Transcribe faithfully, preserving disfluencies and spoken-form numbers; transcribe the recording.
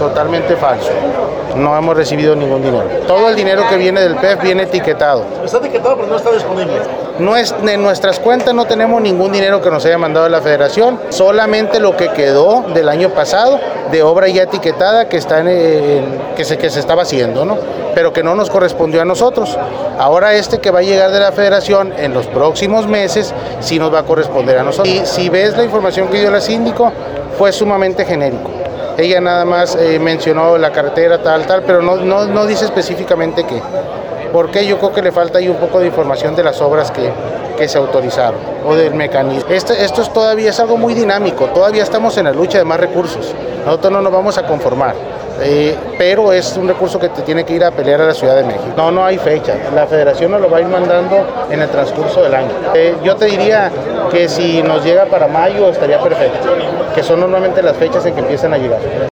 Totalmente falso. No hemos recibido ningún dinero. Todo el dinero que viene del P E F viene etiquetado. Está etiquetado, pero no está disponible. No es, en nuestras cuentas no tenemos ningún dinero que nos haya mandado la Federación, solamente lo que quedó del año pasado de obra ya etiquetada que, está en, en, que, se, que se estaba haciendo, ¿no? Pero que no nos correspondió a nosotros. Ahora este que va a llegar de la Federación en los próximos meses sí nos va a corresponder a nosotros. Y si ves la información que dio la síndico, fue sumamente genérico. Ella nada más eh, mencionó la carretera tal, tal, pero no, no, no dice específicamente qué. Porque yo creo que le falta ahí un poco de información de las obras que, que se autorizaron o del mecanismo. Esto, esto es todavía es algo muy dinámico, todavía estamos en la lucha de más recursos. Nosotros no nos vamos a conformar, eh, pero es un recurso que te tiene que ir a pelear a la Ciudad de México. No, no hay fecha, la Federación nos lo va a ir mandando en el transcurso del año. Eh, yo te diría que si nos llega para mayo estaría perfecto, que son normalmente las fechas en que empiezan a llegar.